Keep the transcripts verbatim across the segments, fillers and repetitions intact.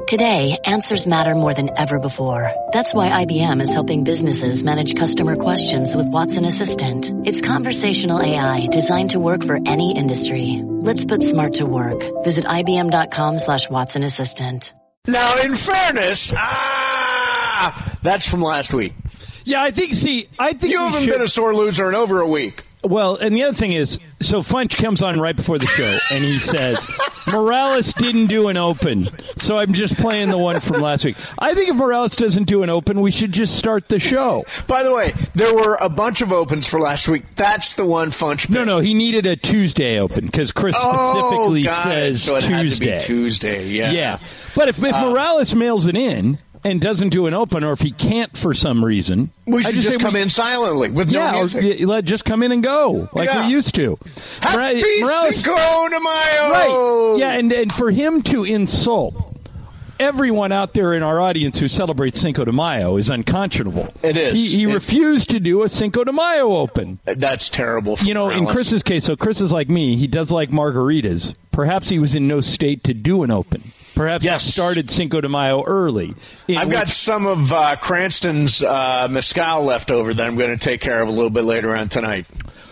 Today, answers matter more than ever before. That's why I B M is helping businesses manage customer questions with Watson Assistant. It's conversational A I designed to work for any industry. Let's put smart to work. Visit ibm.com slash Watson Assistant. Now, in fairness, ah, that's from last week. Yeah, I think, see, I think you haven't should... been a sore loser in over a week. Well, and the other thing is, so Funch comes on right before the show, and he says, Morales didn't do an open, so I'm just playing the one from last week. I think if Morales doesn't do an open, we should just start the show. By the way, there were a bunch of opens for last week. That's the one Funch picked. No, no, he needed a Tuesday open, because Chris specifically oh, says so it Tuesday. Had to be Tuesday, yeah. Yeah, but if, if uh, Morales mails it in and doesn't do an open, or if he can't for some reason, we should just, just come we, in silently with yeah, no music. Yeah, let just come in and go like yeah. we used to. Happy Morales, Cinco de Mayo! Right? Yeah, and and for him to insult everyone out there in our audience who celebrates Cinco de Mayo is unconscionable. It is. He, he it, refused to do a Cinco de Mayo open. That's terrible. For you know, Morales. In Chris's case, so Chris is like me. He does like margaritas. Perhaps he was in no state to do an open. Perhaps yes. he started Cinco de Mayo early. I've which, got some of uh, Cranston's uh, mezcal left over that I'm going to take care of a little bit later on tonight.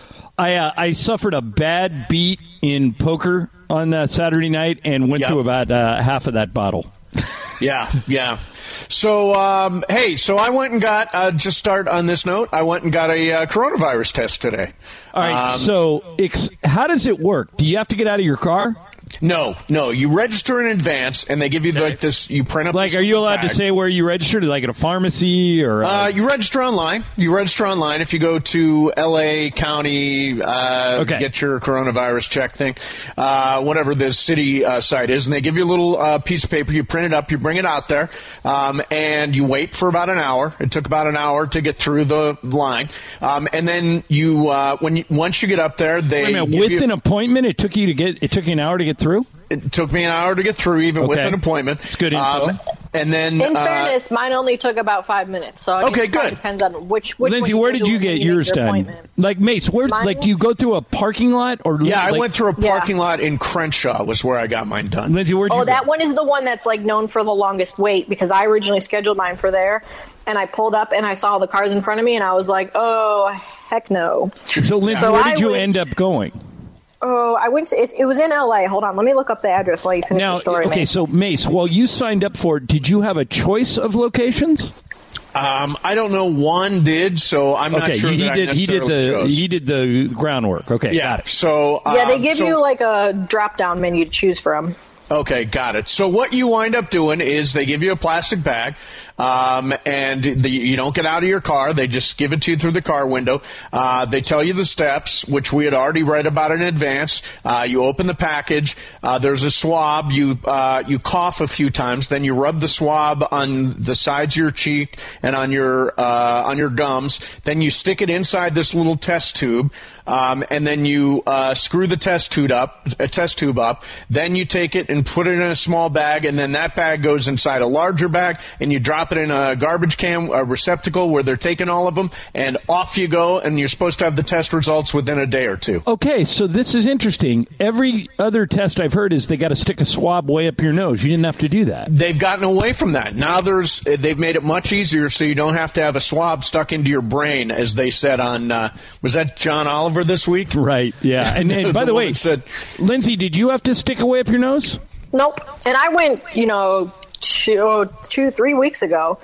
I uh, I suffered a bad beat in poker on uh, Saturday night and went yep. through about uh, half of that bottle. yeah, yeah. So, um, hey, so I went and got, uh, just start on this note, I went and got a uh, coronavirus test today. All right, um, so ex- how does it work? Do you have to get out of your car? No, no. You register in advance, and they give you like this. You print up. Like, are you allowed tag. to say where you registered? Like at a pharmacy or? Uh, you register online. You register online if you go to L A County. Uh, okay. Get your coronavirus check thing, uh, whatever the city uh, site is, and they give you a little uh, piece of paper. You print it up. You bring it out there, um, and you wait for about an hour. It took about an hour to get through the line, um, and then you uh, when you, once you get up there, they Wait a minute, give with you, an appointment. It took you to get. It took you an hour to get through? It took me an hour to get through, even okay. with an appointment. It's good info. Um, and then, in uh, fairness, mine only took about five minutes. So okay, it good. Depends on which. which Lindsay, where did you get you yours done? Like Mace, where? Mine? Like, do you go through a parking lot or? Yeah, like, I went through a parking yeah. lot in Crenshaw. Was where I got mine done. Lindsay, where? Oh, you that go? one is the one that's like known for the longest wait because I originally scheduled mine for there, and I pulled up and I saw the cars in front of me, and I was like, oh heck no. So, Lindsay, so where did I you went, end up going? Oh, I went. To, it, it was in L A. Hold on, let me look up the address while you finish now, the story. Okay, Mace. so Mace, while you signed up for it, did you have a choice of locations? Um, I don't know. One did, so I'm okay, not sure. He that did. I He did the. chose. He did the groundwork. Okay. Yeah. Got it. So um, yeah, they give so, you like a drop-down menu to choose from. Okay, got it. So what you wind up doing is they give you a plastic bag, um, and the, you don't get out of your car. They just give it to you through the car window. Uh, they tell you the steps, which we had already read about in advance. Uh, you open the package. Uh, there's a swab. You uh, you cough a few times. Then you rub the swab on the sides of your cheek and on your uh, on your gums. Then you stick it inside this little test tube. Um, and then you uh, screw the test tube up, a test tube up. Then you take it and put it in a small bag, and then that bag goes inside a larger bag, and you drop it in a garbage can, a receptacle where they're taking all of them, and off you go. And you're supposed to have the test results within a day or two. Okay, so this is interesting. Every other test I've heard is they got to stick a swab way up your nose. You didn't have to do that. They've gotten away from that. Now there's they've made it much easier, so you don't have to have a swab stuck into your brain, as they said on uh, was that John Oliver this week? Right, yeah. And, and by the, the way, said, Lindsay, did you have to stick away up your nose? Nope. And I went, you know, two, two three weeks ago.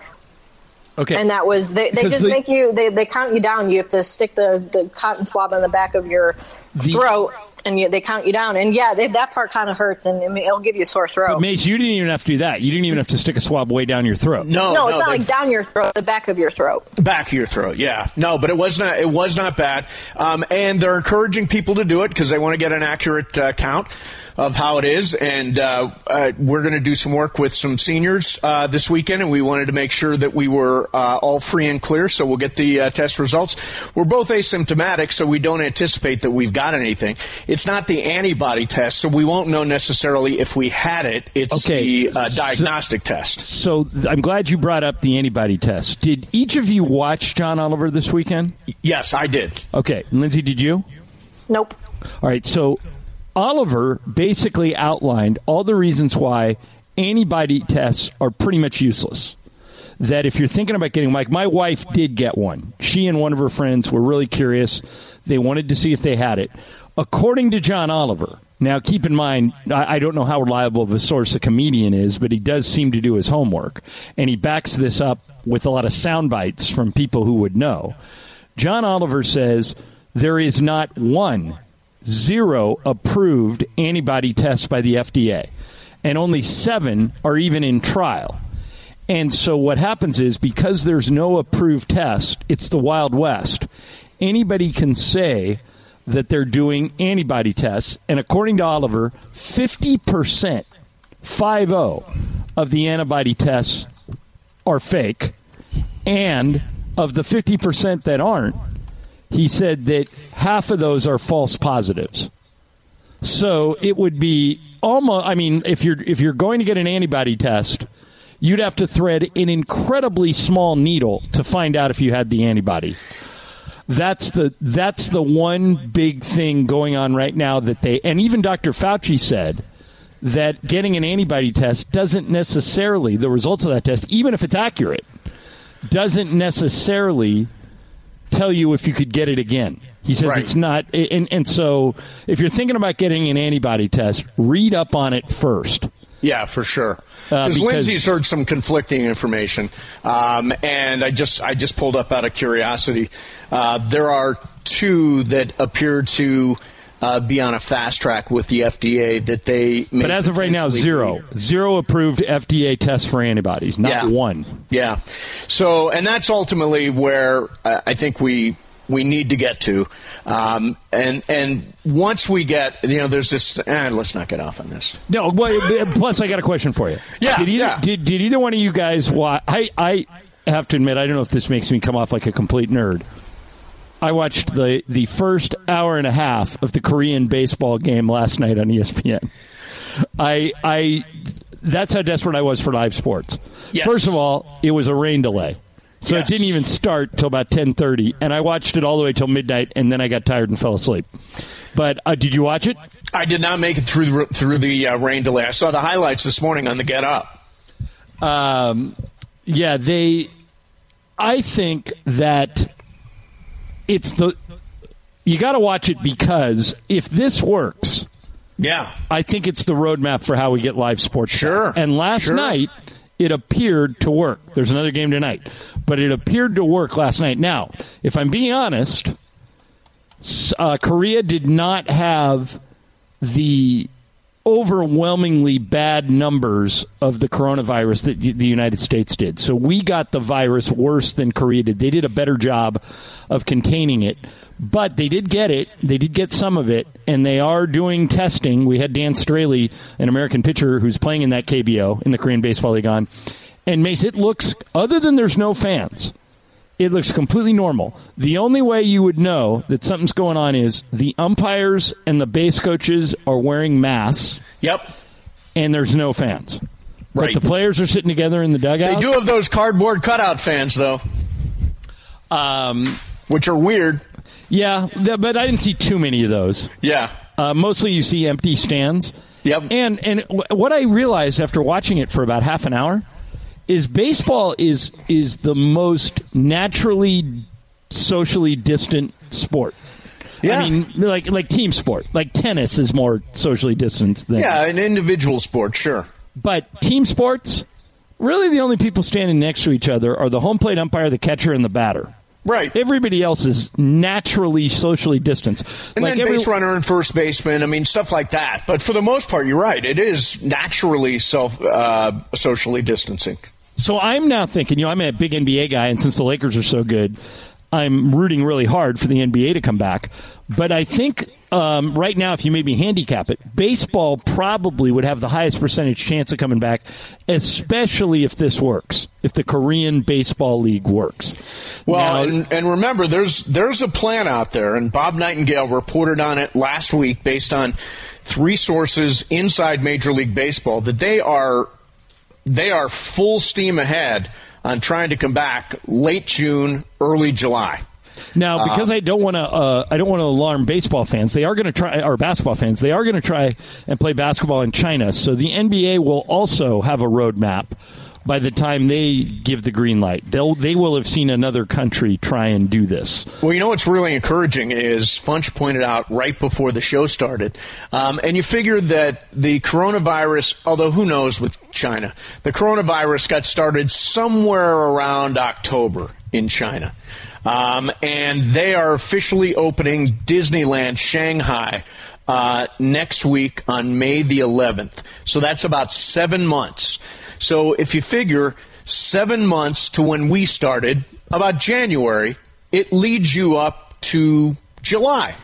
Okay. And that was, they, they just the, make you, they, they count you down. You have to stick the, the cotton swab on the back of your the, throat. And you, they count you down. And, yeah, they, that part kind of hurts, and it'll give you a sore throat. But, Mace, you didn't even have to do that. You didn't even have to stick a swab way down your throat. No, no, no it's not like down your throat, the back of your throat. Back of your throat, yeah. No, but it was not It was not bad. Um, and they're encouraging people to do it because they want to get an accurate uh, count of how it is. And uh, uh, we're going to do some work with some seniors uh, this weekend, and we wanted to make sure that we were uh, all free and clear, so we'll get the uh, test results. We're both asymptomatic, so we don't anticipate that we've got anything. It's not the antibody test, so we won't know necessarily if we had it. It's okay. the uh, diagnostic so, test. So I'm glad you brought up the antibody test. Did each of you watch John Oliver this weekend? Yes, I did. Okay. Lindsay, did you? Nope. All right, so Oliver basically outlined all the reasons why antibody tests are pretty much useless. That if you're thinking about getting, like my wife did get one. She and one of her friends were really curious. They wanted to see if they had it. According to John Oliver, now keep in mind, I, I don't know how reliable of a source a comedian is, but he does seem to do his homework. And he backs this up with a lot of sound bites from people who would know. John Oliver says there is not one, zero approved antibody tests by the F D A. And only seven are even in trial. And so what happens is, because there's no approved test, it's the Wild West. Anybody can say that they're doing antibody tests, and according to Oliver, fifty percent, five oh, of the antibody tests are fake, and of the fifty percent that aren't, he said that half of those are false positives. So it would be almost, I mean, if you're if you're going to get an antibody test, you'd have to thread an incredibly small needle to find out if you had the antibody. That's the that's the one big thing going on right now that they, and even Doctor Fauci said that getting an antibody test doesn't necessarily, the results of that test, even if it's accurate, doesn't necessarily tell you if you could get it again. He says right. It's not, and, and so if you're thinking about getting an antibody test, read up on it first. Yeah, for sure. Uh, because Lindsay's heard some conflicting information, um, and I just I just pulled up out of curiosity. Uh, there are two that appear to uh, be on a fast track with the F D A that they. But as of right now, zero, be. zero approved F D A tests for antibodies, not yeah. one. Yeah. So, and that's ultimately where uh, I think we. we need to get to. Um, and and once we get, you know, there's this, eh, let's not get off on this. No, well, plus I got a question for you. Yeah, did either, yeah. Did, did either one of you guys watch, I, I have to admit, I don't know if this makes me come off like a complete nerd. I watched the, the first hour and a half of the Korean baseball game last night on E S P N. I, I, that's how desperate I was for live sports. Yes. First of all, it was a rain delay. So yes. It didn't even start till about ten thirty, and I watched it all the way till midnight, and then I got tired and fell asleep. But uh, did you watch it? I did not make it through the, through the uh, rain delay. I saw the highlights this morning on the Get Up. Um, yeah, they. I think that it's the. You got to watch it because if this works, yeah, I think it's the roadmap for how we get live sports. Sure. Back. And last sure. night, it appeared to work. There's another game tonight, but it appeared to work last night. Now, if I'm being honest, uh, Korea did not have the overwhelmingly bad numbers of the coronavirus that the United States did. So we got the virus worse than Korea did. They did a better job of containing it, but they did get it. They did get some of it, and they are doing testing. We had Dan Straley, an American pitcher who's playing in that K B O, in the Korean Baseball League, on. And, Mace, it looks, other than there's no fans, it looks completely normal. The only way you would know that something's going on is the umpires and the base coaches are wearing masks. Yep. And there's no fans. Right. But the players are sitting together in the dugout. They do have those cardboard cutout fans, though, um, which are weird. Yeah, th- but I didn't see too many of those. Yeah. Uh, mostly you see empty stands. Yep. And, and w- what I realized after watching it for about half an hour is baseball is is the most naturally socially distant sport. Yeah. I mean, like like team sport. Like tennis is more socially distanced than yeah, an individual sport, sure. But team sports, really the only people standing next to each other are the home plate umpire, the catcher, and the batter. Right. Everybody else is naturally socially distanced. And like then every, base runner and first baseman, I mean, stuff like that. But for the most part, you're right. It is naturally self uh, socially distancing. So I'm now thinking, you know, I'm a big N B A guy, and since the Lakers are so good, I'm rooting really hard for the N B A to come back. But I think um, right now, if you made me handicap it, baseball probably would have the highest percentage chance of coming back, especially if this works, if the Korean Baseball League works. Well, now, and, and remember, there's there's a plan out there, and Bob Nightingale reported on it last week based on three sources inside Major League Baseball that they are they are full steam ahead on trying to come back late June, early July. Now, because uh, I don't want to, uh, I don't want to alarm baseball fans. They are going to try, or basketball fans. They are going to try and play basketball in China. So the N B A will also have a roadmap. By the time they give the green light, they'll they will have seen another country try and do this. Well, you know what's really encouraging is Funch pointed out right before the show started, um, and you figure that the coronavirus, although who knows with China, the coronavirus got started somewhere around October in China, um, and they are officially opening Disneyland Shanghai uh, next week on May the eleventh. So that's about seven months. So if you figure seven months to when we started, about January, it leads you up to July.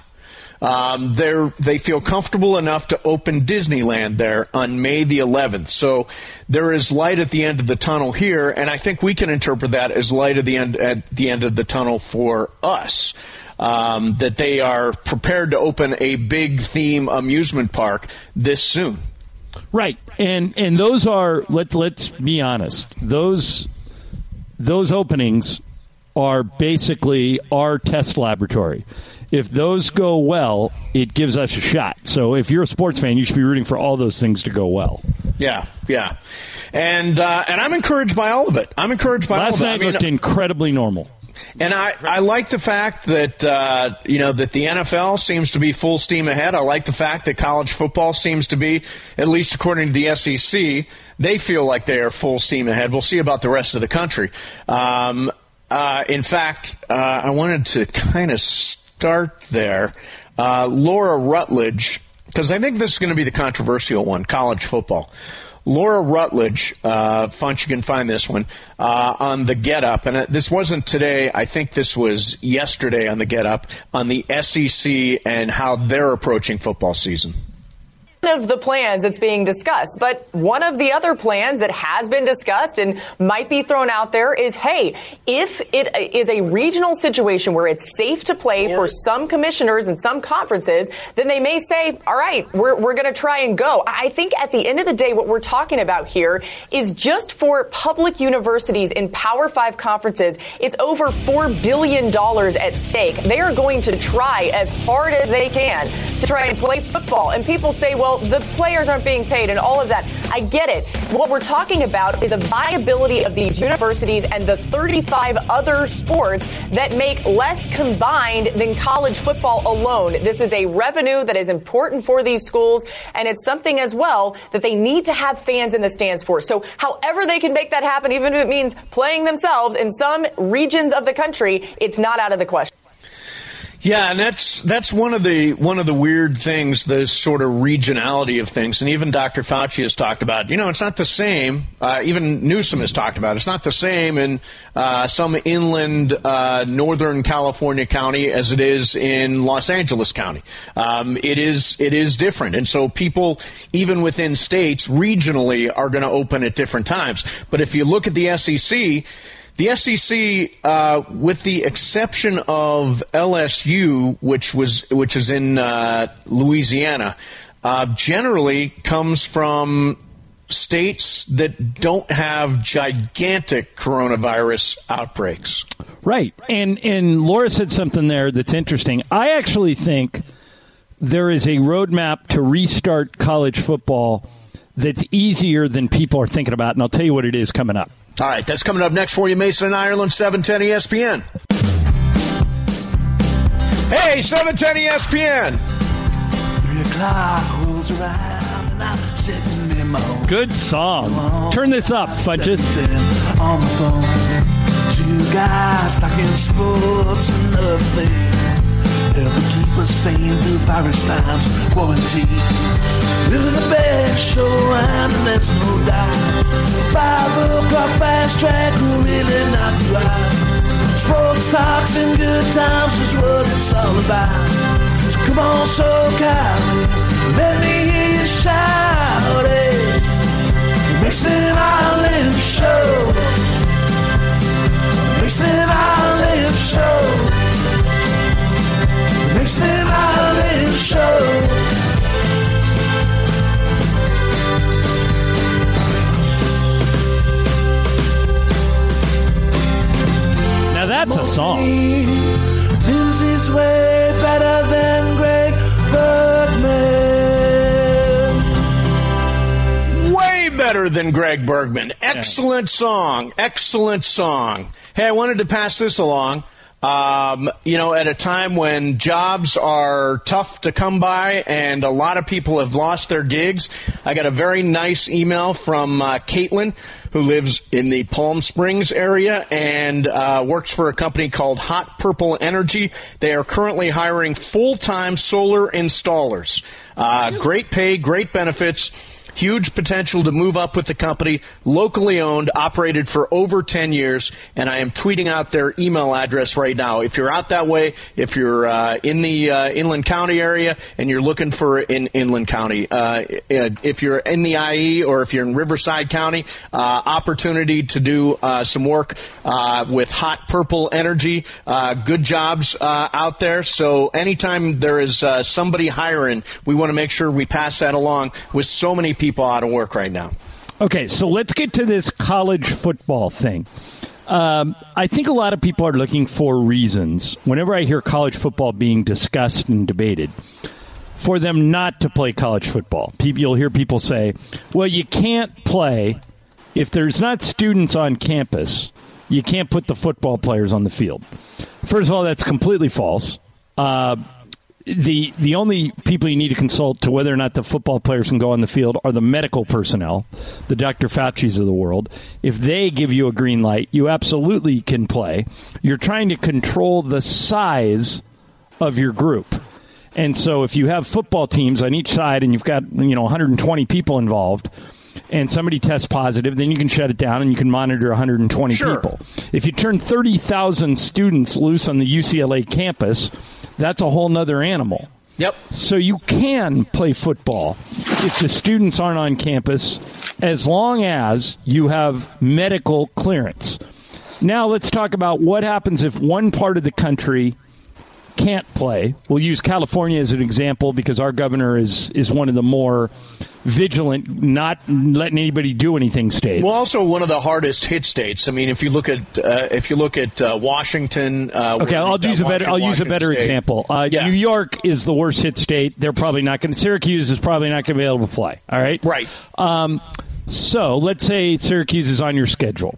Um, they're, they feel comfortable enough to open Disneyland there on May the eleventh. So there is light at the end of the tunnel here, and I think we can interpret that as light at the end, at the end of the tunnel for us. Um, that they are prepared to open a big theme amusement park this soon. Right, and and those are let's let's be honest. Those those openings are basically our test laboratory. If those go well, it gives us a shot. So if you're a sports fan, you should be rooting for all those things to go well. Yeah, yeah, and uh, and I'm encouraged by all of it. I'm encouraged by Last all of it. night I mean, looked incredibly normal. And I, I like the fact that, uh, you know, that the N F L seems to be full steam ahead. I like the fact that college football seems to be, at least according to the S E C, they feel like they are full steam ahead. We'll see about the rest of the country. Um, uh, in fact, uh, I wanted to kind of start there. Uh, Laura Rutledge, because I think this is going to be the controversial one, college football. Laura Rutledge, uh, Funch, you can find this one, uh, on the Get Up. And this wasn't today. I think this was yesterday on the Get Up on the S E C and how they're approaching football season. Of the plans that's being discussed. But one of the other plans that has been discussed and might be thrown out there is, hey, if it is a regional situation where it's safe to play yeah. for some commissioners and some conferences, then they may say, all right, we're, we're going to try and go. I think at the end of the day, what we're talking about here is just for public universities in Power Five conferences, it's over four billion dollars at stake. They are going to try as hard as they can to try and play football. And people say, well, the players aren't being paid and all of that. I get it. What we're talking about is the viability of these universities and the thirty-five other sports that make less combined than college football alone. This is a revenue that is important for these schools, and it's something as well that they need to have fans in the stands for. So however they can make that happen, even if it means playing themselves in some regions of the country, it's not out of the question. Yeah, and that's that's one of the one of the weird things, the sort of regionality of things. And even Doctor Fauci has talked about, you know, it's not the same. Uh, even Newsom has talked about it. It's not the same in uh, some inland uh, Northern California county as it is in Los Angeles County. Um, it is it is different. And so people, even within states, regionally are going to open at different times. But if you look at the S E C, the S E C, uh, with the exception of L S U, which was which is in uh, Louisiana, uh, generally comes from states that don't have gigantic coronavirus outbreaks. Right, and and Laura said something there that's interesting. I actually think there is a roadmap to restart college football that's easier than people are thinking about, and I'll tell you what it is coming up. All right, that's coming up next for you, Mason and Ireland, seven ten E S P N. Hey, seven ten E S P N. Three o'clock rolls around and I'm sitting in my home. Good song. Turn this up, Funches. On the phone, two guys talking sports and other things. Helping keep us sane through virus times, quarantine. Living the best show around, and there's no doubt. Five o'clock fast track will really knock you out. Sports talks and good times is what it's all about. So come on, so Cali, let me hear you shout it. Mason Ireland Show. Mason Ireland Show. Mason Ireland Show. Now that's a song. Lindsay's way better than Greg Bergman. Way better than Greg Bergman. Excellent song. Excellent song. Hey, I wanted to pass this along. Um, you know, at a time when jobs are tough to come by and a lot of people have lost their gigs, I got a very nice email from uh, Caitlin, who lives in the Palm Springs area and uh, works for a company called Hot Purple Energy. They are currently hiring full-time solar installers. Uh, great pay, great benefits. Huge potential to move up with the company, locally owned, operated for over ten years, and I am tweeting out their email address right now. If you're out that way, if you're uh, in the uh, Inland County area and you're looking for in Inland County, uh, if you're in the I E or if you're in Riverside County, uh, opportunity to do uh, some work uh, with Hot Purple Energy. Uh, good jobs uh, out there. So anytime there is uh, somebody hiring, we want to make sure we pass that along with so many people out of work right now. Okay, so let's get to this college football thing. Um, I think a lot of people are looking for reasons, whenever I hear college football being discussed and debated, for them not to play college football. People, you'll hear people say, well, you can't play if there's not students on campus. You can't put the football players on the field. First of all, that's completely false. Uh The the only people you need to consult to whether or not the football players can go on the field are the medical personnel, the Doctor Fauci's of the world. If they give you a green light, you absolutely can play. You're trying to control the size of your group. And so if you have football teams on each side and you've got, you know, one hundred twenty people involved and somebody tests positive, then you can shut it down and you can monitor one hundred twenty sure. people. If you turn thirty thousand students loose on the U C L A campus, that's a whole nother animal. Yep. So you can play football if the students aren't on campus, as long as you have medical clearance. Now let's talk about what happens if one part of the country can't play. We'll use California as an example because our governor is, is one of the more vigilant, not letting anybody do anything states. Well, also one of the hardest hit states. I mean, if you look at uh, if you look at uh, Washington. Uh, okay, I'll use a better. I'll use a better State. example. Uh, yeah. New York is the worst hit state. They're probably not going to. Syracuse is probably not going to be able to play. All right. Right. Um, so let's say Syracuse is on your schedule.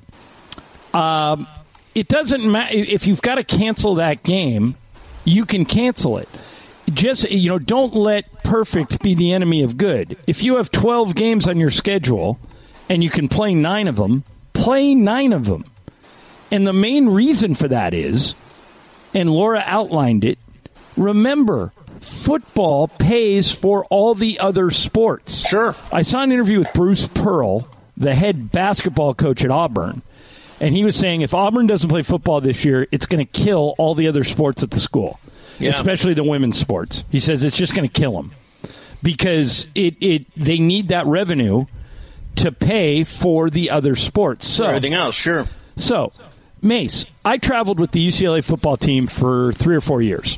Um, it doesn't matter if you've got to cancel that game. You can cancel it. Just, you know, don't let perfect be the enemy of good. If you have twelve games on your schedule and you can play nine of them, play nine of them. And the main reason for that is, and Laura outlined it, remember, football pays for all the other sports. Sure. I saw an interview with Bruce Pearl, the head basketball coach at Auburn, and he was saying if Auburn doesn't play football this year, it's going to kill all the other sports at the school, yeah. especially the women's sports. He says it's just going to kill them because it, it they need that revenue to pay for the other sports. So everything else, sure. So, Mace, I traveled with the U C L A football team for three or four years.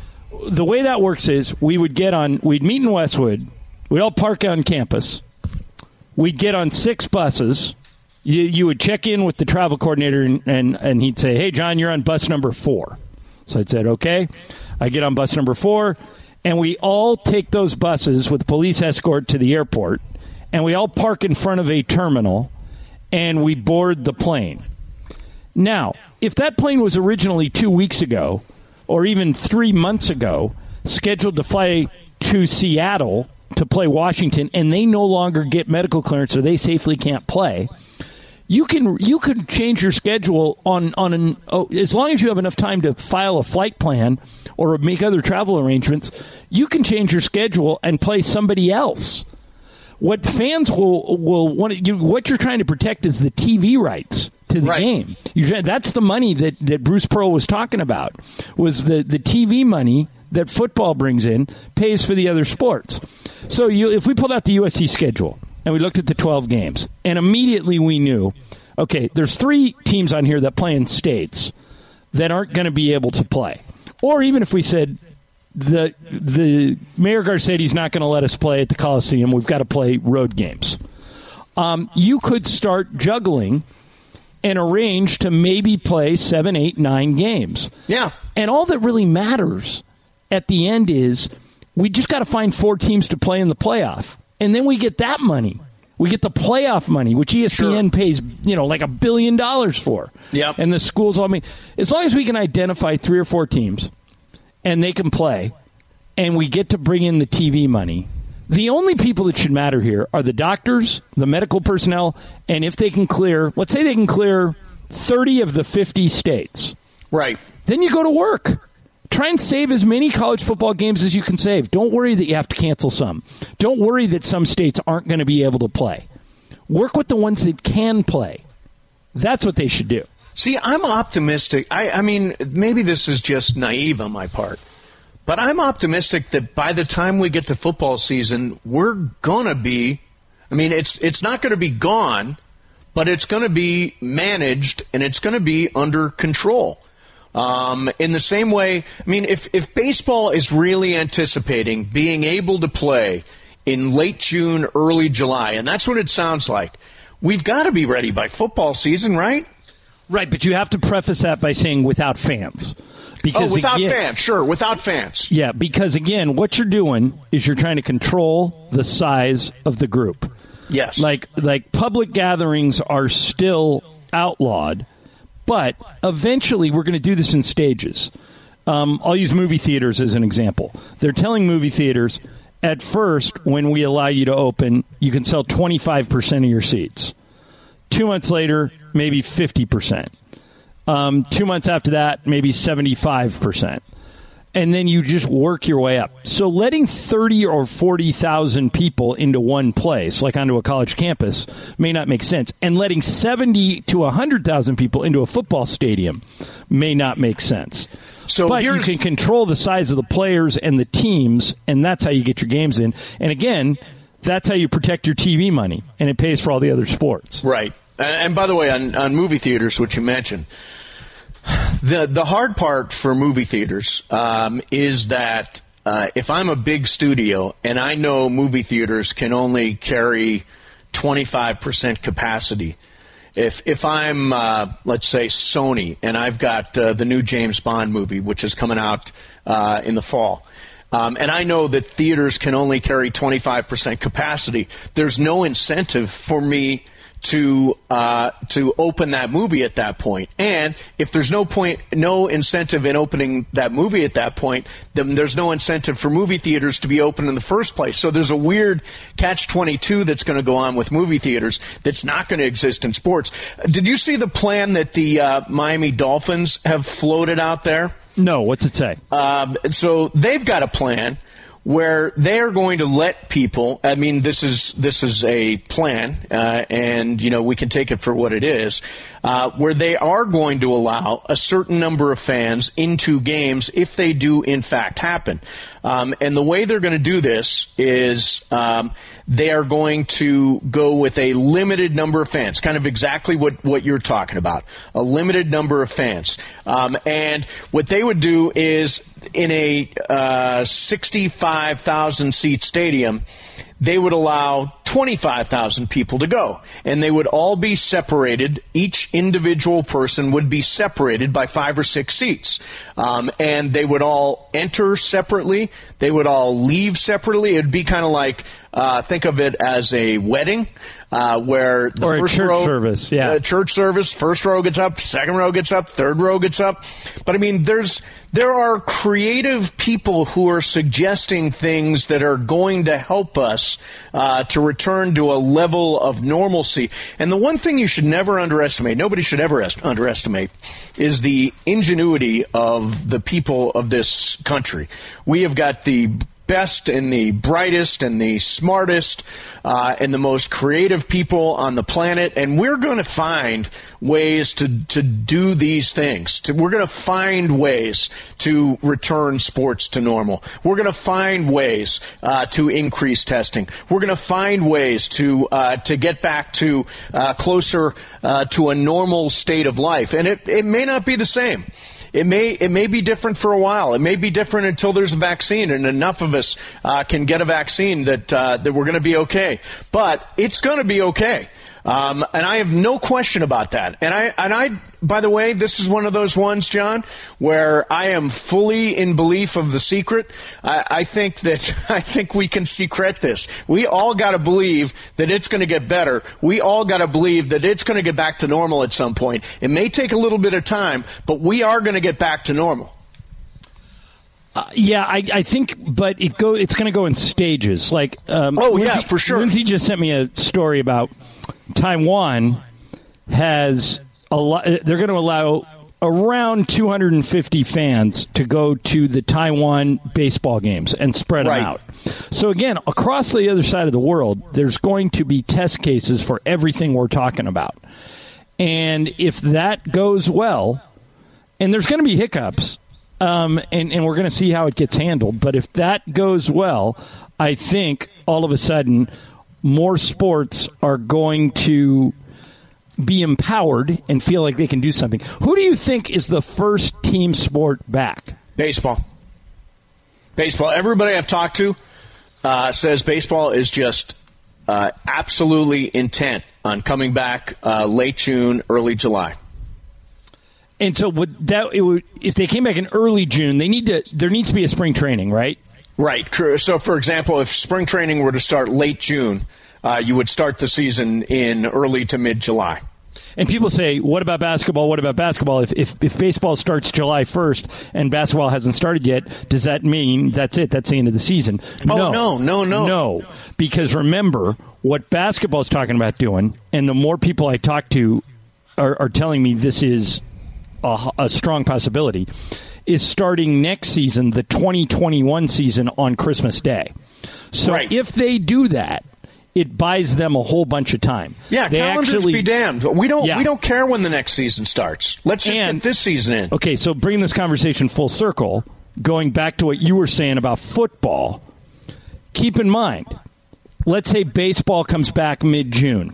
The way that works is we would get on, we'd meet in Westwood, we'd all park on campus, we'd get on six buses. You, you would check in with the travel coordinator, and, and, and he'd say, hey, John, you're on bus number four. So I'd said, okay. I get on bus number four, and we all take those buses with police escort to the airport, and we all park in front of a terminal, and we board the plane. Now, if that plane was originally two weeks ago, or even three months ago, scheduled to fly to Seattle to play Washington, and they no longer get medical clearance or they safely can't play, You can you could change your schedule on on an oh, as long as you have enough time to file a flight plan or make other travel arrangements. You can change your schedule and play somebody else. What fans will will want you, what you're trying to protect is the T V rights to the right. game. You, that's the money that, that Bruce Pearl was talking about. Was the the T V money that football brings in pays for the other sports. So you, if we pulled out the U S C schedule and we looked at the twelve games, and immediately we knew, okay, there's three teams on here that play in states that aren't going to be able to play. Or even if we said the the Mayor Garcetti's not going to let us play at the Coliseum, we've got to play road games. Um, you could start juggling and arrange to maybe play seven, eight, nine games. Yeah. And all that really matters at the end is we just got to find four teams to play in the playoff. And then we get that money. We get the playoff money, which E S P N sure. pays, you know, like a billion dollars for. Yep. And the schools, I mean, as long as we can identify three or four teams and they can play and we get to bring in the T V money, the only people that should matter here are the doctors, the medical personnel, and if they can clear, let's say they can clear thirty of the fifty states. Right. Then you go to work. Try and save as many college football games as you can save. Don't worry that you have to cancel some. Don't worry that some states aren't going to be able to play. Work with the ones that can play. That's what they should do. See, I'm optimistic. I, I mean, maybe this is just naive on my part, but I'm optimistic that by the time we get to football season, we're going to be, I mean, it's it's not going to be gone, but it's going to be managed and it's going to be under control. Um, in the same way, I mean, if, if baseball is really anticipating being able to play in late June, early July, and that's what it sounds like, we've got to be ready by football season, right? Right, but you have to preface that by saying without fans. Because oh, without again, fans, sure, without fans. Yeah, because, again, what you're doing is you're trying to control the size of the group. Yes. Like, like public gatherings are still outlawed. But eventually, we're going to do this in stages. Um, I'll use movie theaters as an example. They're telling movie theaters, at first, when we allow you to open, you can sell twenty-five percent of your seats. Two months later, maybe fifty percent. Um, two months after that, maybe seventy-five percent. And then you just work your way up. So letting thirty or forty thousand people into one place, like onto a college campus, may not make sense. And letting seventy to one hundred thousand people into a football stadium may not make sense. So but you can control the size of the players and the teams, and that's how you get your games in. And again, that's how you protect your T V money, and it pays for all the other sports. Right. And by the way, on, on movie theaters, which you mentioned, The the hard part for movie theaters um, is that uh, if I'm a big studio and I know movie theaters can only carry twenty-five percent capacity, if if I'm, uh, let's say, Sony and I've got uh, the new James Bond movie, which is coming out uh, in the fall, um, and I know that theaters can only carry twenty-five percent capacity, there's no incentive for me to uh, to open that movie at that point. And if there's no point, no incentive in opening that movie at that point, then there's no incentive for movie theaters to be open in the first place. So there's a weird catch twenty-two that's going to go on with movie theaters that's not going to exist in sports. Did you see the plan that the uh, Miami Dolphins have floated out there? No, what's it say? Um, so they've got a plan where they are going to let people, I mean, this is this is a plan, uh, and, you know, we can take it for what it is, uh, where they are going to allow a certain number of fans into games if they do, in fact, happen. Um, and the way they're going to do this is um, they are going to go with a limited number of fans, kind of exactly what, what you're talking about, a limited number of fans. Um, and what they would do is in a uh, sixty-five thousand seat stadium, they would allow twenty-five thousand people to go, and they would all be separated. Each individual person would be separated by five or six seats, um, and they would all enter separately. They would all leave separately. It would be kind of like, uh, think of it as a wedding, uh, where the or first a church row, service, yeah, uh, church service, first row gets up, second row gets up, third row gets up. But I mean, there's there are creative people who are suggesting things that are going to help us uh, to return to a level of normalcy. And the one thing you should never underestimate, nobody should ever est- underestimate, is the ingenuity of the people of this country. We have got the best and the brightest and the smartest uh, and the most creative people on the planet, and we're going to find ways to, to do these things. To, we're going to find ways to return sports to normal. We're going to find ways uh, to increase testing. We're going to find ways to uh, to get back to uh, closer uh, to a normal state of life, and it, it may not be the same. It may it may be different for a while. It may be different until there's a vaccine and enough of us uh, can get a vaccine that uh, that we're going to be okay. But it's going to be okay. Um, and I have no question about that. And I, and I, by the way, this is one of those ones, John, where I am fully in belief of the secret. I, I think that, I think we can secret this. We all got to believe that it's going to get better. We all got to believe that it's going to get back to normal at some point. It may take a little bit of time, but we are going to get back to normal. Uh, yeah, I, I think, but it go. It's going to go in stages. Like, um, oh Lindsay, yeah, for sure. Lindsay just sent me a story about Taiwan has a lot. They're going to allow around two hundred fifty fans to go to the Taiwan baseball games and spread right. them out. So again, across the other side of the world, there's going to be test cases for everything we're talking about, and if that goes well, and there's going to be hiccups. Um, and, and we're going to see how it gets handled. But if that goes well, I think all of a sudden more sports are going to be empowered and feel like they can do something. Who do you think is the first team sport back? Baseball. Baseball. Everybody I've talked to uh, says baseball is just uh, absolutely intent on coming back uh, late June, early July. And so would that it would, if they came back in early June, they need to there needs to be a spring training, right? Right. So, for example, if spring training were to start late June, uh, you would start the season in early to mid-July. And people say, what about basketball? What about basketball? If, if if baseball starts July first and basketball hasn't started yet, does that mean that's it? That's the end of the season? Oh, no, no, no, no. No, because remember what basketball is talking about doing, and the more people I talk to are, are telling me this is A, a strong possibility, is starting next season, the twenty twenty-one season, on Christmas Day. So right. if they do that, it buys them a whole bunch of time. Yeah, they calendars actually, be damned. We don't yeah. we don't care when the next season starts. Let's just and, get this season in. Okay, so bringing this conversation full circle, going back to what you were saying about football, keep in mind, let's say baseball comes back mid-June,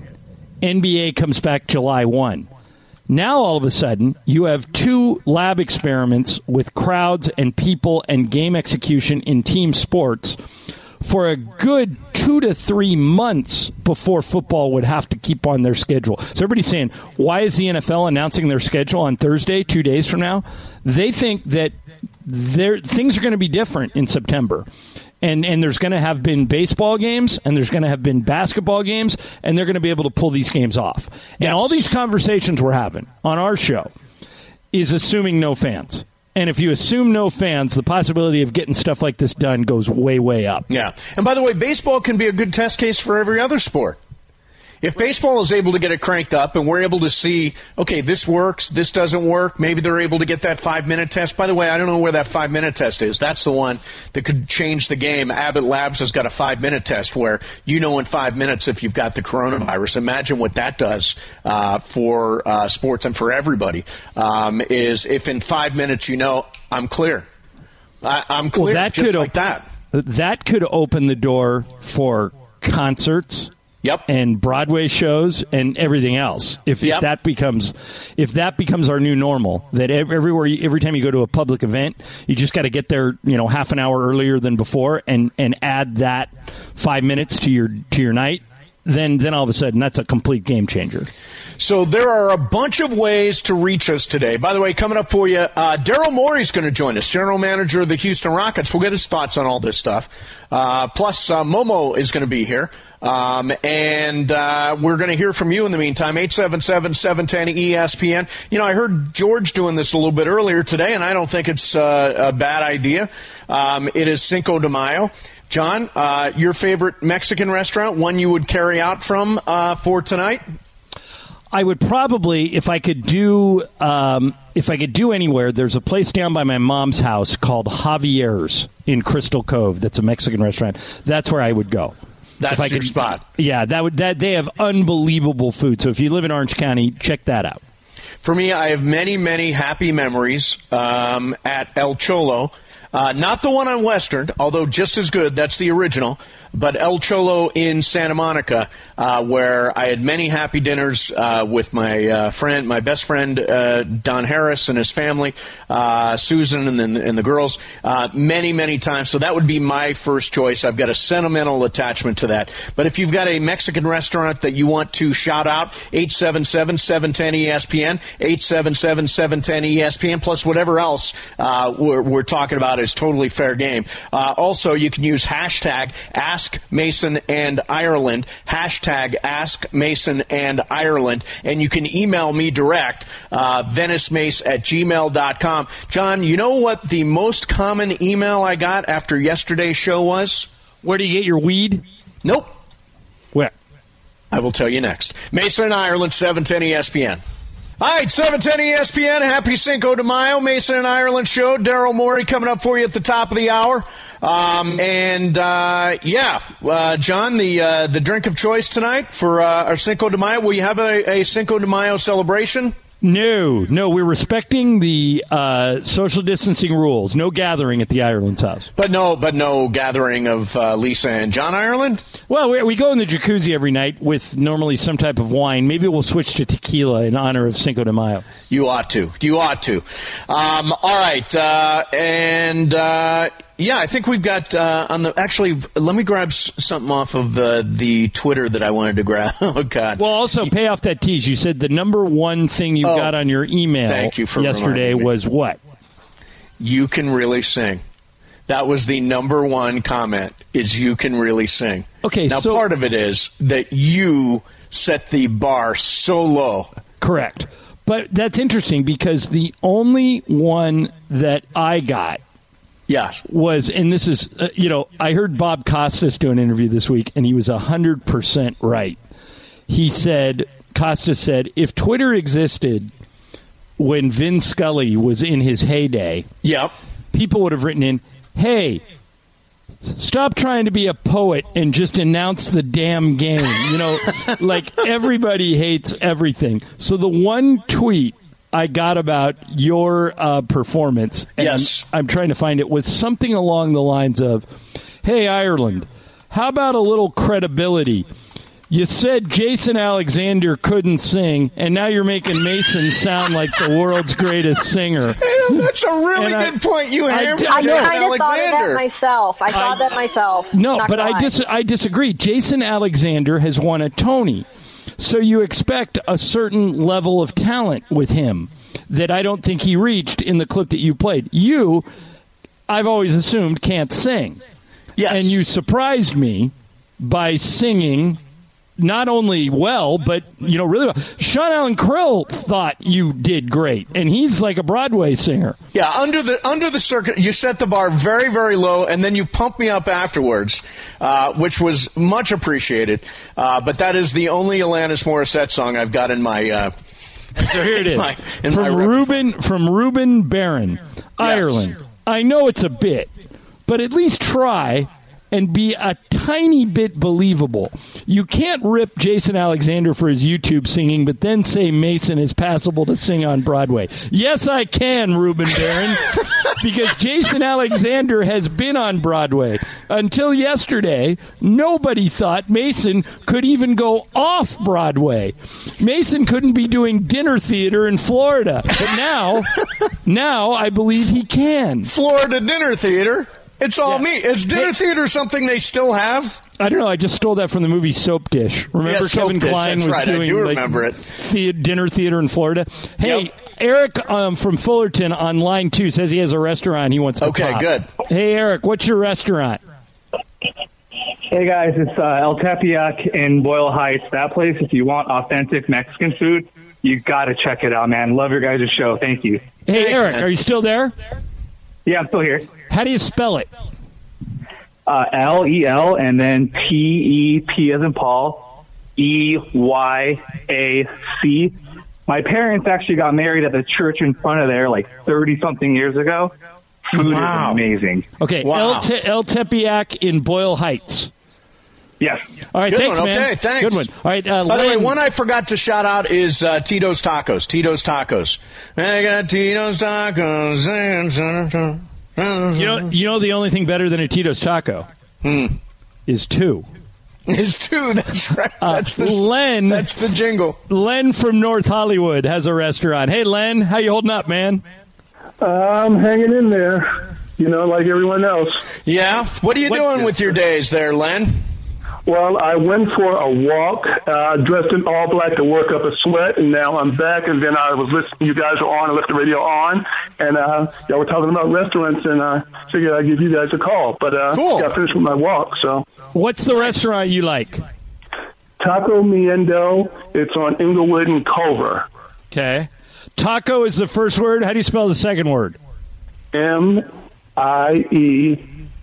N B A comes back July first. Now, all of a sudden, you have two lab experiments with crowds and people and game execution in team sports for a good two to three months before football would have to keep on their schedule. So everybody's saying, why is the N F L announcing their schedule on Thursday, two days from now? They think that things are going to be different in September. And and there's going to have been baseball games, and there's going to have been basketball games, and they're going to be able to pull these games off. And yes. all these conversations we're having on our show is assuming no fans. And if you assume no fans, the possibility of getting stuff like this done goes way, way up. Yeah. And by the way, baseball can be a good test case for every other sport. If baseball is able to get it cranked up and we're able to see, okay, this works, this doesn't work, maybe they're able to get that five-minute test. By the way, I don't know where that five-minute test is. That's the one that could change the game. Abbott Labs has got a five-minute test where you know in five minutes if you've got the coronavirus. Imagine what that does uh, for uh, sports and for everybody, um, is if in five minutes you know, I'm clear. I, I'm clear, well, that just could like op- that. That could open the door for concerts. Yep. And Broadway shows and everything else. If, yep. if that becomes, if that becomes our new normal, that everywhere, every time you go to a public event, you just got to get there, you know, half an hour earlier than before, and, and add that five minutes to your to your night. Then, then all of a sudden, that's a complete game changer. So there are a bunch of ways to reach us today. By the way, coming up for you, uh, Daryl Morey's going to join us, general manager of the Houston Rockets. We'll get his thoughts on all this stuff. Uh, plus, uh, Momo is going to be here. Um, and uh, we're going to hear from you in the meantime, eight seven seven, seven one zero, E S P N. You know, I heard George doing this a little bit earlier today, and I don't think it's uh, a bad idea. Um, it is Cinco de Mayo. John, uh, your favorite Mexican restaurant, one you would carry out from uh, for tonight? I would probably, if I could do, um, if I could do anywhere, there's a place down by my mom's house called Javier's in Crystal Cove. That's a Mexican restaurant. That's where I would go. That's if I your could, spot. Yeah, that would that they have unbelievable food. So if you live in Orange County, check that out. For me, I have many, many happy memories um, at El Cholo. Uh, not the one on Western, although just as good. That's the original. but El Cholo in Santa Monica, uh, where I had many happy dinners uh, with my uh, friend, my best friend, uh, Don Harris and his family, uh, Susan and, and the girls, uh, many, many times. So that would be my first choice. I've got a sentimental attachment to that. But if you've got a Mexican restaurant that you want to shout out, eight seven seven, seven one zero, E S P N, eight seven seven, seven one zero, E S P N, plus whatever else uh, we're, we're talking about is totally fair game. Uh, also, you can use hashtag Ask Mason and Ireland, hashtag Ask Mason and Ireland, and you can email me direct, uh, venice mace at gmail dot com. John, you know what the most common email I got after yesterday's show was? Where do you get your weed? Nope. Where? I will tell you next. Mason and Ireland, seven ten E S P N. All right, seven ten E S P N. Happy Cinco de Mayo. Mason and Ireland show. Daryl Morey coming up for you at the top of the hour. Um, and, uh, yeah, uh, John, the uh, the drink of choice tonight for uh, our Cinco de Mayo. Will you have a, a Cinco de Mayo celebration? No, no, we're respecting the uh, social distancing rules. No gathering at the Ireland's house. But no, but no gathering of uh, Lisa and John Ireland? Well, we, we go in the jacuzzi every night with normally some type of wine. Maybe we'll switch to tequila in honor of Cinco de Mayo. You ought to. You ought to. Um, all right, uh, and... Uh, Yeah, I think we've got uh, on the. Actually, let me grab s- something off of the the Twitter that I wanted to grab. Oh God! Well, also pay off that tease. You said the number one thing you oh, got on your email thank you for yesterday was what? You can really sing. That was the number one comment. Is you can really sing. Okay, now so, part of it is that you set the bar so low. Correct, but that's interesting because the only one that I got. Yes. Was, and this is, uh, you know, I heard Bob Costas do an interview this week, and he was one hundred percent right. He said, Costas said, if Twitter existed when Vin Scully was in his heyday, yep, people would have written in, hey, stop trying to be a poet and just announce the damn game. You know, like everybody hates everything. So the one tweet I got about your uh, performance, and yes. I'm trying to find it, was something along the lines of, hey, Ireland, how about a little credibility? You said Jason Alexander couldn't sing, and now you're making Mason sound like the world's greatest singer. That's a really and good I, point. You hammered I, I Jason kind of thought of that myself. I thought I, that myself. No, Not but I, dis- I disagree. Jason Alexander has won a Tony. So you expect a certain level of talent with him that I don't think he reached in the clip that you played. You, I've always assumed, can't sing. Yes. And you surprised me by singing not only well, but, you know, really well. Sean Allen Krill thought you did great, and he's like a Broadway singer. Yeah, under the under the circuit, you set the bar very, very low, and then you pumped me up afterwards, uh, which was much appreciated. Uh, but that is the only Alanis Morissette song I've got in my. Uh, so here it is my, in from my Ruben from Ruben Barron, Ireland. Yes. I know it's a bit, but at least try and be a tiny bit believable. You can't rip Jason Alexander for his YouTube singing, but then say Mason is passable to sing on Broadway. Yes, I can, Ruben Barron, because Jason Alexander has been on Broadway. Until yesterday, nobody thought Mason could even go off Broadway. Mason couldn't be doing dinner theater in Florida, but now, now I believe he can. Florida dinner theater? It's all yeah. me. Is dinner hey, theater something they still have? I don't know. I just stole that from the movie Soap Dish. Remember yeah, Kevin Soap Kline Dish. was right. doing I do like, remember it. The dinner theater in Florida. Hey, yep. Eric um, from Fullerton on line two says he has a restaurant he wants to Okay, pop. good. Hey, Eric, what's your restaurant? Hey, guys, it's uh, El Tepeyac in Boyle Heights. That place, if you want authentic Mexican food, you got to check it out, man. Love your guys' show. Thank you. Hey, Thanks, Eric, man. are you still there? Yeah, I'm still here. How do you spell it? Uh, L E L and then T E P as in Paul, E Y A C. My parents actually got married at the church in front of there like thirty-something years ago. Food Wow. is amazing. Okay, Wow. El, Te- El Tepeyac in Boyle Heights. Yes. All right, Good thanks, one. man. Okay, thanks. Good one. All right, uh, By the way, Len- one I forgot to shout out is uh, Tito's Tacos. Tito's Tacos. I got Tito's Tacos. You know, you know the only thing better than a Tito's taco? Hmm. is two. Is two. That's right. That's the Len. That's the jingle. Len from North Hollywood has a restaurant. Hey, Len, how you holding up, man? I'm hanging in there, you know, like everyone else. Yeah. What are you What- doing with your days there, Len? Well, I went for a walk, uh, dressed in all black to work up a sweat, and now I'm back. And then I was listening. You guys were on. I left the radio on, and uh, y'all were talking about restaurants, and I figured I'd give you guys a call. But uh, Cool. got finished with my walk. So, What's the restaurant you like? Taco Miendo. It's on Inglewood and Culver. Okay. Taco is the first word. How do you spell the second word? M I E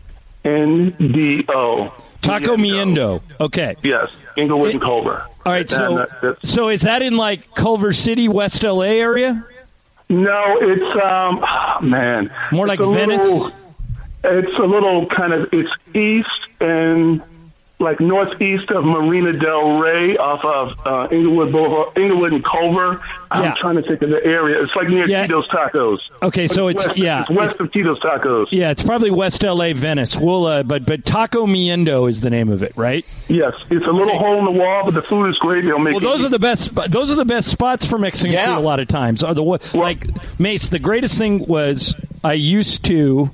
N D O. Taco Miendo. Okay. Yes, Inglewood and Culver. All right. So, And that- that's- so is that in like Culver City, West L A area? No, it's um, oh, man, More It's like a Venice? little- it's a little kind of it's east and like northeast of Marina Del Rey, off of uh, Inglewood Boulevard, Inglewood and Culver. I'm Yeah. trying to think of the area. It's like near Yeah. Tito's Tacos. Okay, so it's- west, yeah, it's west of Tito's Tacos. Yeah, it's probably West L A, Venice. We'll, uh, but but Taco Miendo is the name of it, right? Yes, it's a little hole in the wall, but the food is great. They'll make Well, those it are the best. Those are the best spots for mixing Yeah. food. A lot of times are the one- like Mace. The greatest thing was I used to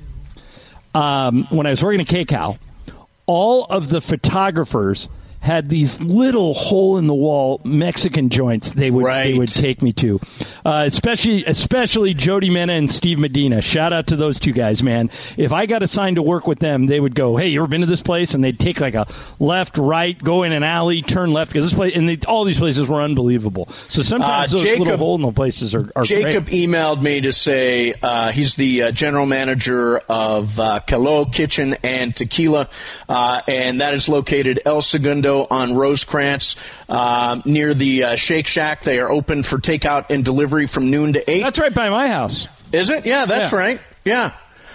um, when I was working at K-Cal, all of the photographers had these little hole-in-the-wall Mexican joints they would Right. they would take me to, uh, especially especially Jody Mena and Steve Medina. Shout out to those two guys, man. If I got assigned to work with them, they would go, "Hey, you ever been to this place?" And they'd take like a left, right, go in an alley, turn left, because this place and they, all these places were unbelievable. So sometimes Uh, those Jacob- little hole-in-the places are, are Jacob great. emailed me to say uh, he's the uh, general manager of uh, Calo Kitchen and Tequila, uh, and that is located El Segundo on Rosecrans uh, near the uh, Shake Shack. They are open for takeout and delivery from noon to eight. That's right by my house. Is it? Yeah, that's Yeah. right. Yeah.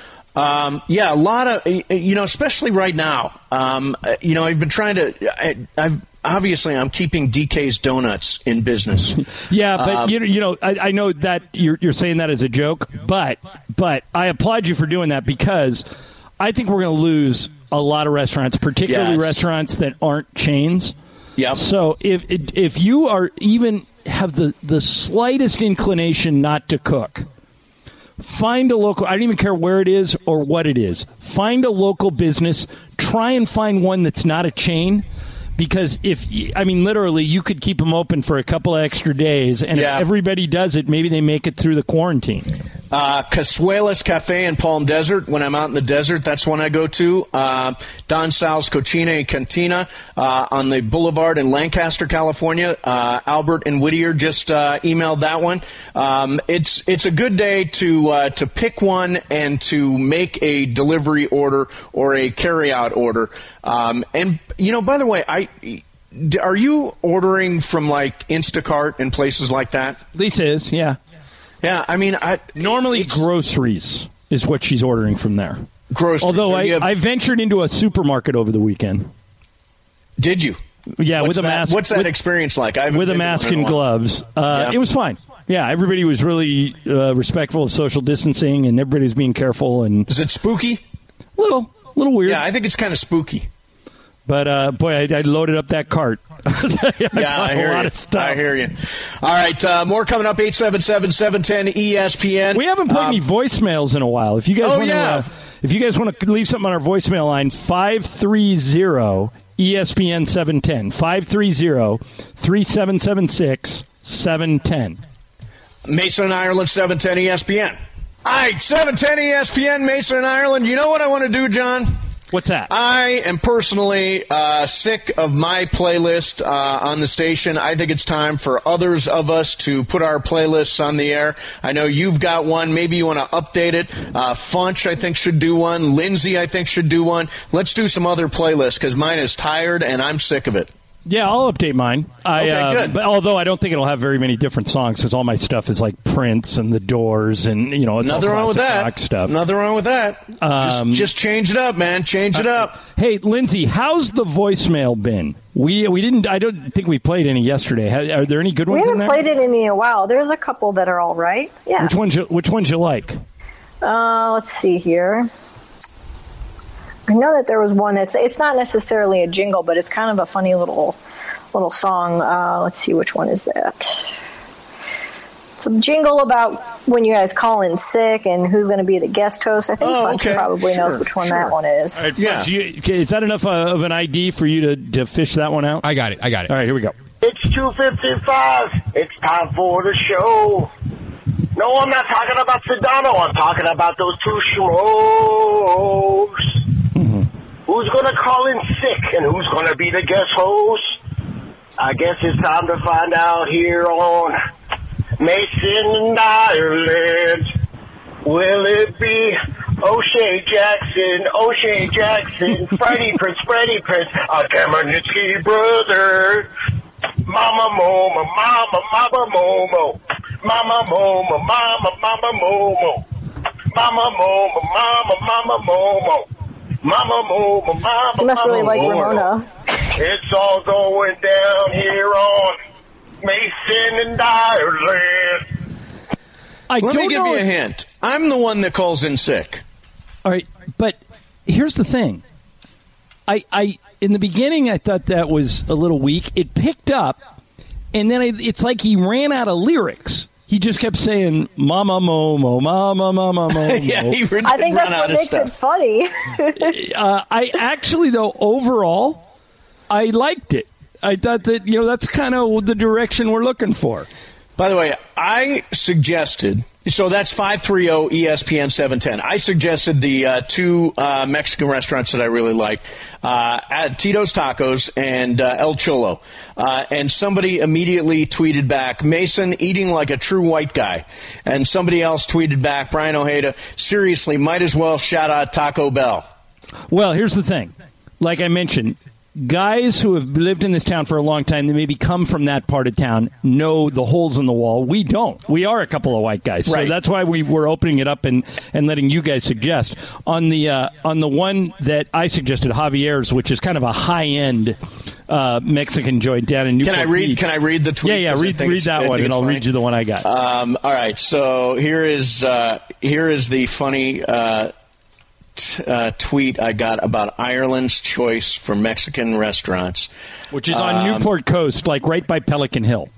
Um, yeah, a lot of, you know, especially right now. Um, you know, I've been trying to, I, I've, obviously I'm keeping D K's Donuts in business. Yeah, but Um, you know, you know, I, I know that you're you're saying that as a joke, but but I applaud you for doing that because I think we're going to lose a lot of restaurants, particularly Yes. restaurants that aren't chains. Yep. So if if you are even have the the slightest inclination not to cook, find a local. I don't even care where it is or what it is. Find a local business. Try and find one that's not a chain. Because if, I mean, literally, you could keep them open for a couple of extra days, and Yeah. if everybody does it, maybe they make it through the quarantine. Uh, Casuelas Cafe in Palm Desert. When I'm out in the desert, that's one I go to. Uh, Don Sal's Cocina and Cantina uh, on the Boulevard in Lancaster, California. Uh, Albert and Whittier just uh, emailed that one. Um, it's it's a good day to uh, to pick one and to make a delivery order or a carryout order. Um, and you know, by the way, I. Are you ordering from like Instacart and places like that? Lisa is, yeah. Yeah, I mean, I Normally, it's- groceries is what she's ordering from there. groceries. Although So I, you have- I ventured into a supermarket over the weekend. did you? Yeah, What's with a that, mask. What's that with, experience like? I haven't with a been to mask one in and while. gloves. Uh, Yeah. It was fine. Yeah, everybody was really uh, respectful of social distancing, and everybody was being careful and Is it spooky? little, little weird. Yeah, I think it's kind of spooky. But uh, boy, I, I loaded up that cart. I Yeah, bought I a hear lot you. of stuff. I hear you. All right, uh, more coming up. eight seven seven, seven one zero, E S P N. We haven't played Um, any voicemails in a while. If you guys Oh, want to, yeah. uh, if you guys want to leave something on our voicemail line, five three zero E S P N seven ten, five three zero, three seven seven six, seven ten. Mason and Ireland, seven ten E S P N. All right, seven ten E S P N, Mason and Ireland. You know what I want to do, John? What's that? I am personally uh, sick of my playlist uh, on the station. I think it's time for others of us to put our playlists on the air. I know you've got one. Maybe you want to update it. Uh, Funch, I think, should do one. Lindsay, I think, should do one. Let's do some other playlists because mine is tired and I'm sick of it. Yeah, I'll update mine. I, Okay, uh, good. But although I don't think it'll have very many different songs, because all my stuff is like Prince and The Doors, and you know, it's Nothing all wrong with classic that. rock stuff. Nothing wrong with that. Um, just, just change it up, man. Change it up. Hey, Lindsay, how's the voicemail been? We we didn't. I don't think we played any yesterday. Ha- Are there any good We ones in haven't there? played it in a while. There's a couple that are all right. Yeah. Which ones? You, which ones you like? Uh, let's see here. I know that there was one that's, it's not necessarily a jingle, but it's kind of a funny little little song. Uh, let's see, which one is that? Some jingle about when you guys call in sick and who's going to be the guest host. I think oh, Funch okay. probably sure, knows which one sure. that one is. All right, yeah. Funch, you, is that enough uh, of an I D for you to, to fish that one out? I got it. I got it. All right, here we go. It's two fifty-five. It's time for the show. No, I'm not talking about Sedano. I'm talking about those two schmoes. Mm-hmm. Who's going to call in sick and who's going to be the guest host? I guess it's time to find out here on Mason and Ireland. Will it be O'Shea Jackson, O'Shea Jackson, Freddie Prince, Freddie Prince, a Kamenetsky brother? Mama Momo, Mama, Mama Momo, Mama Momo, Mama, Mama Momo, Mama Momo, Mama, Mama Momo, Mama Momo, Mama, You must really Mama like Momo. Ramona. It's all going down here on Mason and Ireland. I Let don't me give know you a if- hint. I'm the one that calls in sick. All right, but here's the thing. I, I in the beginning, I thought that was a little weak. It picked up, and then I, it's like he ran out of lyrics. He just kept saying "Mama Momo, Mama Mama Momo." yeah, he ran, I think run that's out what of makes stuff. it funny. uh, I actually, though, overall, I liked it. I thought that you know that's kind of the direction we're looking for. By the way, I suggested, so that's five three zero E S P N seven ten. I suggested the uh, two uh, Mexican restaurants that I really like, uh, at Tito's Tacos and uh, El Cholo. Uh, and somebody immediately tweeted back, Mason, eating like a true white guy. And somebody else tweeted back, Brian Ojeda, seriously, might as well shout out Taco Bell. Well, here's the thing. Like I mentioned, guys who have lived in this town for a long time, that maybe come from that part of town, know the holes in the wall. We don't. We are a couple of white guys. Right. So that's why we were opening it up and, and letting you guys suggest. On the uh, on the one that I suggested, Javier's, which is kind of a high-end uh, Mexican joint down in Newport Can I read? Beach. Can I read the tweet? Yeah, yeah, 'Cause I read, think read it's- I that think one, it's and I'll funny. read you the one I got. Um, all right, so here is uh, here is the funny uh, t- uh, tweet I got about Ireland's choice for Mexican restaurants, which is on um, Newport Coast, like right by Pelican Hill.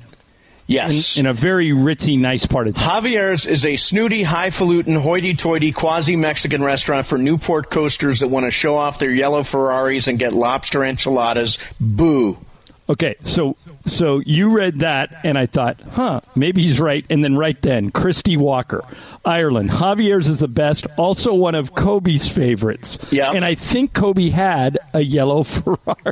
Yes, in, in a very ritzy, nice part of town. Javier's is a snooty, highfalutin, hoity-toity, quasi-Mexican restaurant for Newport coasters that want to show off their yellow Ferraris and get lobster enchiladas. Boo. Okay, so so you read that, and I thought, huh, maybe he's right. And then right then, Christy Walker, Ireland. Javier's is the best, also one of Kobe's favorites. Yeah. And I think Kobe had a yellow Ferrari.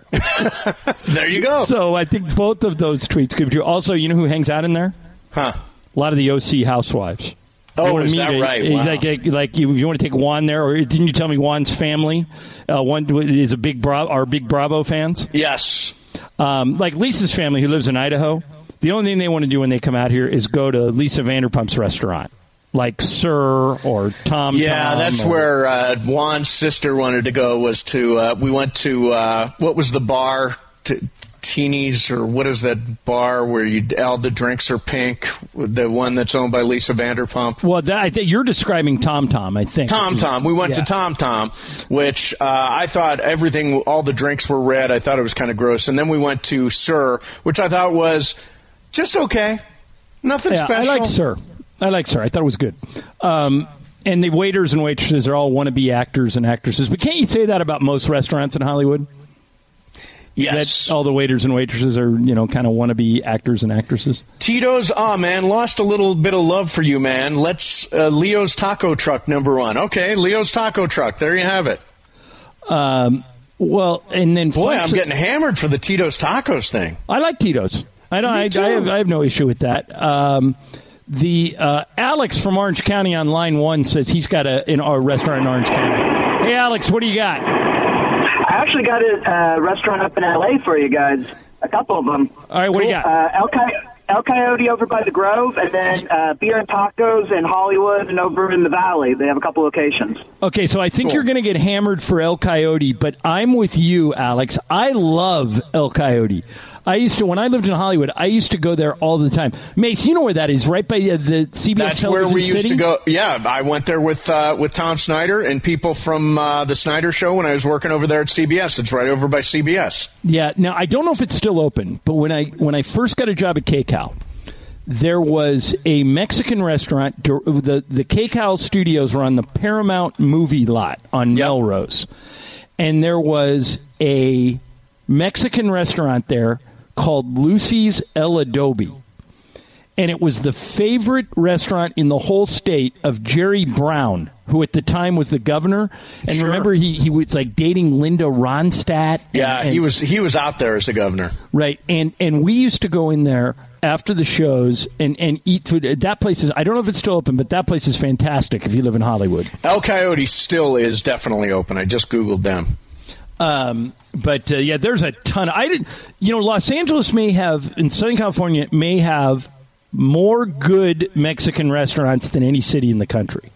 There you go. So I think both of those tweets could be true. Also, you know who hangs out in there? Huh. A lot of the O C housewives. Oh, You wanna is meet that a- right? a- Wow. Like, like, like you, if you want to take Juan there, or didn't you tell me Juan's family? Uh, one is a big Bra- are big Bravo fans. Yes. Um, like Lisa's family, who lives in Idaho. The only thing they want to do when they come out here is go to Lisa Vanderpump's restaurant, like Sir or Tom. Yeah, Tom that's or, where uh, Juan's sister wanted to go. Was to uh, we went to uh, what was the bar? T- Teeny's, or what is that bar where you all the drinks are pink? The one that's owned by Lisa Vanderpump. Well, that, I think you're describing Tom Tom. I think Tom Tom. We went Yeah. to Tom Tom, which uh, I thought everything, all the drinks were red. I thought it was kind of gross. And then we went to Sir, which I thought was just okay. Nothing Yeah, special. I like Sir. I like Sir. I thought it was good. Um, and the waiters and waitresses are all wannabe actors and actresses. But can't you say that about most restaurants in Hollywood? Yes. That all the waiters and waitresses are, you know, kind of wannabe actors and actresses. Tito's, oh man, lost a little bit of love for you, man. Let's uh, Leo's Taco Truck number one. Okay, Leo's Taco Truck. There you have it. Um, well, and then Boy, Flex- I'm getting hammered for the Tito's Tacos thing. I like Tito's. I don't. Me I, too. I, have, I have no issue with that. Um, the uh, Alex from Orange County on line one says he's got a in our restaurant in Orange County. Hey, Alex, what do you got? I actually got a uh, restaurant up in L A for you guys. A couple of them. All right, what do you got? Uh, El, Coy- El Coyote over by the Grove, and then uh, Beer and Tacos in Hollywood and over in the Valley. They have a couple locations. Okay, so I think Cool. you're going to get hammered for El Coyote, but I'm with you, Alex. I love El Coyote. I used to, when I lived in Hollywood, I used to go there all the time. Mace, you know where that is, right by uh, the C B S That's Television where we used City? to go. Yeah, I went there with uh, with Tom Snyder and people from uh, the Snyder Show when I was working over there at C B S. It's right over by C B S. Yeah. Now I don't know if it's still open, but when I when I first got a job at K C A L, there was a Mexican restaurant. The the K C A L studios were on the Paramount movie lot on Yep. Melrose, and there was a Mexican restaurant there called Lucy's El Adobe. And it was the favorite restaurant in the whole state of Jerry Brown, who at the time was the governor. And Sure. remember, he, he was like dating Linda Ronstadt. and- Yeah, and- he was he was out there as the governor. Right. And and we used to go in there after the shows and, and eat food. That place is, I don't know if it's still open, but that place is fantastic if you live in Hollywood. El Coyote still is definitely open. I just Googled them. Um, but uh, yeah, there's a ton. I didn't, you know, Los Angeles may have, in Southern California, may have more good Mexican restaurants than any city in the country.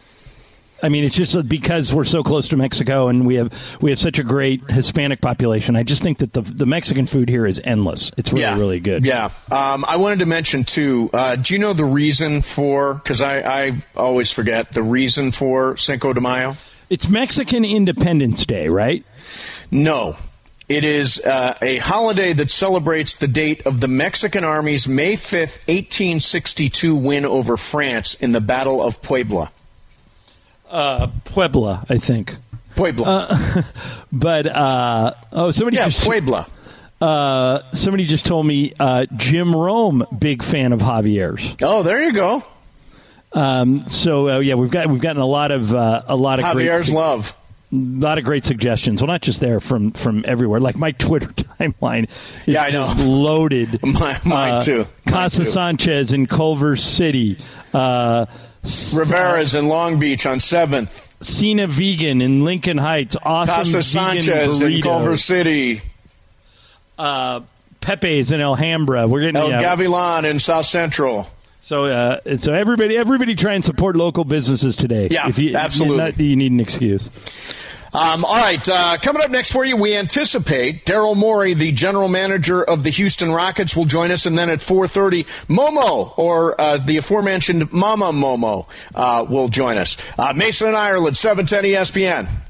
I mean, it's just because we're so close to Mexico and we have we have such a great Hispanic population. I just think that the the Mexican food here is endless. It's really, yeah. really good. Yeah. Um, I wanted to mention, too, uh, do you know the reason for, because I, I always forget, the reason for Cinco de Mayo? It's Mexican Independence Day, right? No. It is uh, a holiday that celebrates the date of the Mexican Army's May fifth, eighteen sixty-two win over France in the Battle of Puebla. Uh, Puebla, I think. Puebla. Uh, but, uh, oh, somebody yeah, just... Puebla. Uh, somebody just told me uh, Jim Rome, big fan of Javier's. Oh, there you go. Um, so uh, yeah, we've got we've gotten a lot of uh, a lot of Javier's great, love. A lot of great suggestions. Well, not just there, from from everywhere. Like my Twitter timeline is Yeah, I know. just loaded. My- mine uh, too. Mine Casa too. Sanchez in Culver City. Uh, Rivera's in Long Beach on seventh. Cena Vegan in Lincoln Heights. Awesome Casa vegan Sanchez in burritos. Culver City. Uh, Pepe's in Alhambra. We're getting El yeah. Gavilan in South Central. So, uh, so everybody, everybody, try and support local businesses today. Yeah, if you, absolutely. Not that you need an excuse. Um, all right, uh, coming up next for you, we anticipate Daryl Morey, the general manager of the Houston Rockets, will join us, and then at four thirty, Momo, or uh, the aforementioned Mama Momo, uh, will join us. Uh, Mason and Ireland, seven ten E S P N.